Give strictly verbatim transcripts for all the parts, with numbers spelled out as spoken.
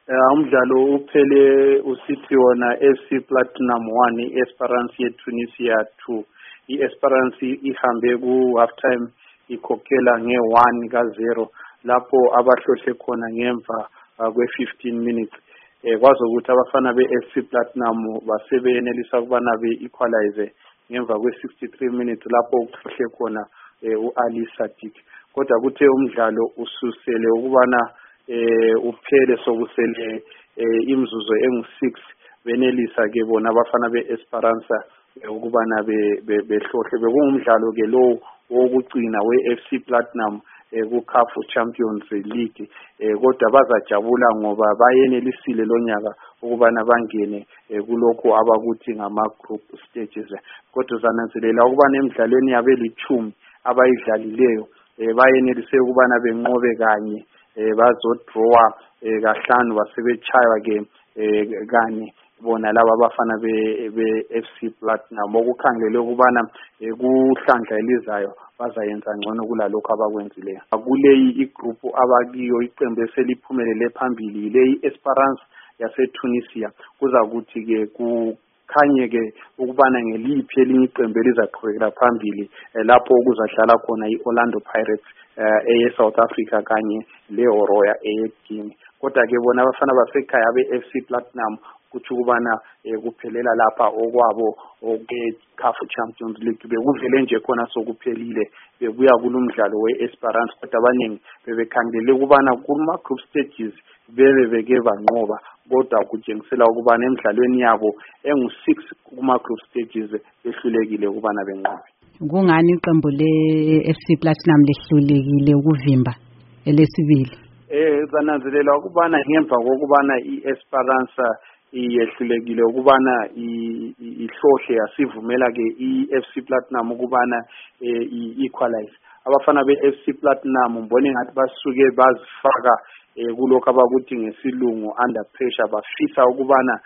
Eh, umdlalo uphele usithi wona F C Platinum one i-Esperance ye-Tunisia two. I-Esperance ihambe ku half time ikhokhela nge one ka zero lapho abahlohle khona ngemva uh, kwe fifteen minutes. Eh kwazi ukuthi abafana be-F C Platinum basebenelisa ukubana be-equalize ngemva kwe sixty-three minutes lapho kuhlohle khona eh, u-Ali Sadiq. Kodwa kuthe umdlalo ususele ukubana eh uphele sokusele eh, imzuzu engu six benelisa ke bona abafana beEsperanza ukubana behlohle bekungumdlalo ke lo wokugcina weF C Platinum eh, ku C A F Champions League eh, kodwa bazajabula ngoba bayenelisile lonyaka ukubana bangene eh, kulokho abakuthi ngama group stages. Kodwa zananzelela ukubana emidlalweni yabe lichumi abayidlalileyo eh, bayenelise ukubana benqobe kanye eh bazodrawa eh, kahlanu basebechaywa ke eh, kanye bona laba abafana be be-F C Platinum okukhangele ukubana eh, kuhlandla elizayo bazayenza ngcono kulalokho abakwenzileyo. Kuleyi igroup abakiyo iqembu eseliphumelele phambili leyi Esperance yaseTunisia kuzakuthi ke ku khanye ke ukubana ngeliphi elinye iqembu elizaqhubekela phambili eh, lapho kuzadlala khona iOrlando Pirates eh, eye South Africa kanye leHoroya eyeGuinea. Kodwa ke bona abafana basekhaya be-F C Platinum kuthi ukubana eh, kuphelela lapha okwabo oke C A F Champions League bekuvele nje khona sokuphelile bebuya kulomdlalo weEsperance kodwa abaningi bebekhandele ukubana kuma group stages bebe beke banqoba kodwa kujengisela ukubana emidlalweni yabo engu six kuma group stages behlulekile ukubana benqobe. Kungani iqembu le-F C Platinum lehlulekile ukuvimba elesibili? Eh zananzelela ukubana ngemva kokubana iEsperanza iyehlulekile ukubana ihlohle yasivumela ke iF C Platinum ukubana equalize. Abafana beF C Platinum mbone ngathi basuke bazifaka kulokho abakuthi ngesilungu under pressure bafisa ukubana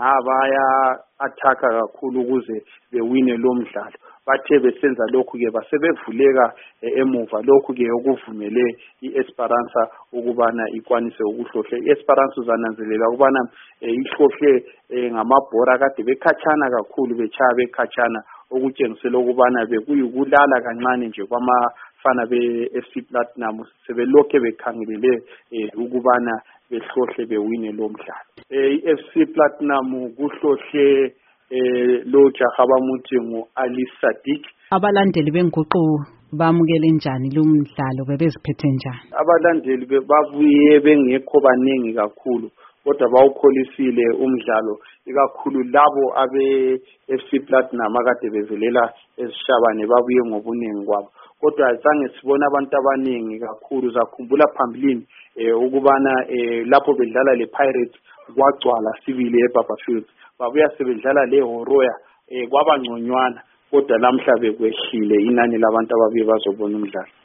ngabaya attacker kakhulu ukuze bewine lo mdlalo. Bathe besenza lokhu ke basebevuleka emuva lokhu ke okuvumele iEsperanza ukubana ikwanise ukuhlohla. iEsperanza uzananzelela ukubana ihlohle ngamabhora kade bekhatshana kakhulu bechaya bekhatshana okutshengisela ukubana bekuyukulala kancane nje kwamafana beF C Platinum sebelokhe bekhangelele ukubana behlohle bewine lo mdlalo. iF C Platinum kuhlohle eh lo jahaba muthi ngo Ali Sadiq. Abalandeli benguqu bamukele njani lo mdlalo bebeziphethe njani? Abalandeli babuye bengekho baningi kakhulu kodwa bawukholisile umdlalo ikakhulu labo abe F C Platinum akade bevelela esishabane babuye ngobuningi kwabo kodwa azange sibona abantu abaningi kakhulu. Zakhumbula phambilini eh ukubana eh lapho bedlala le Pirates kwagcwala sibili eBarberfield babuya sebedlala leHoroya eh kwabangconywana kodwa namhla bekwehlile inani labantu ababuye bazobona umdlalo.